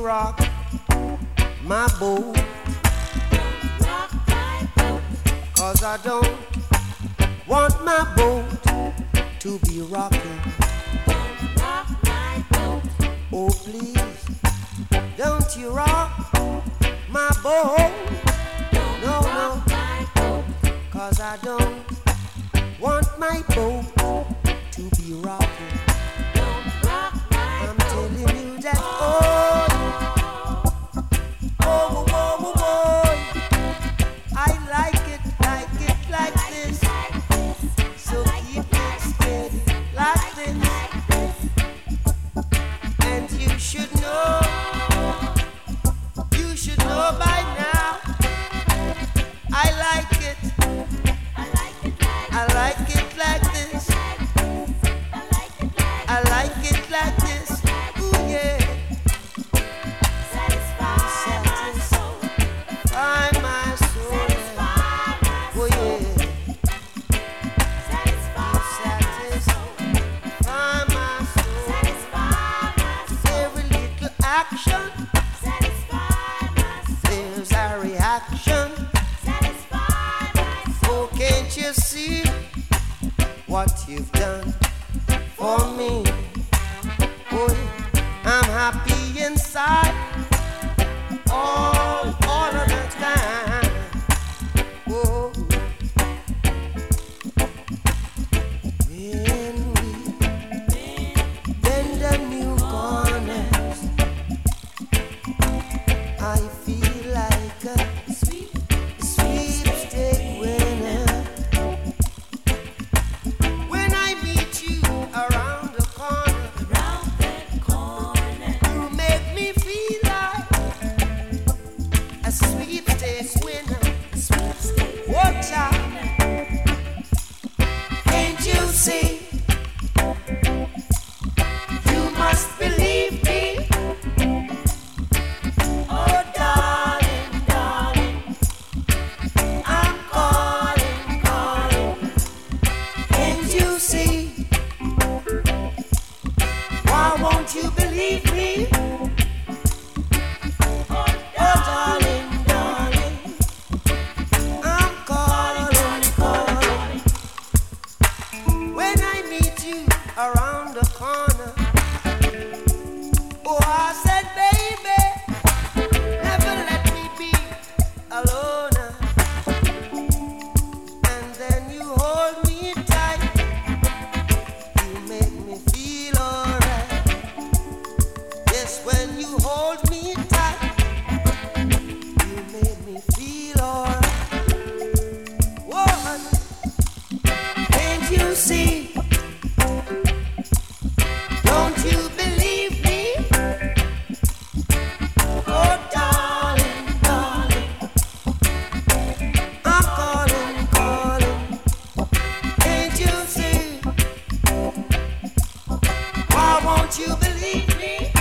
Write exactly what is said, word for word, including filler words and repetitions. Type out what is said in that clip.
rock my boat. Rock my boat. Cause I don't want my boat to be rocking. Don't rock my boat. Oh please, don't you rock my boat. Don't No, rock no. my boat. Cause I don't want my boat to be rocking. Don't rock my I'm boat. telling you that, oh, oh, oh, oh, oh, I like it, like it, like this. So keep it steady, like this. And you should know, you should know by now. I like it, I like it like I like it like this. I like it like I like it like this. Ooh yeah, satisfy my soul. find my soul. Satisfy my Oh soul. yeah, Satisfy my soul. find my soul. Satisfy my soul. Every little action, Satisfy my soul. there's a reaction. Satisfy my soul. Oh, can't you see what you've done for me? Oh, I'm happy inside all, all of the time. Oh, when we bend the new corners, I feel like a Sweet, sweepstake winner. When I meet you around the corner, around that corner. you make me feel like a sweepstake winner. Sweepstake. Watch out, can't you see? You must believe me. Oh, darling, darling, I'm calling, calling. Can't you see? Why won't you believe me? Oh, darling, darling, I'm calling, calling. When I meet you around the corner, oh, I said, baby, never let me be alone. And then you hold me tight, you make me feel alright. Yes, when you hold me tight, you make me feel alright. Woman, can't you see? Don't you believe me? Oh, darling, darling, I'm calling, calling. Can't you see? Why won't you believe me?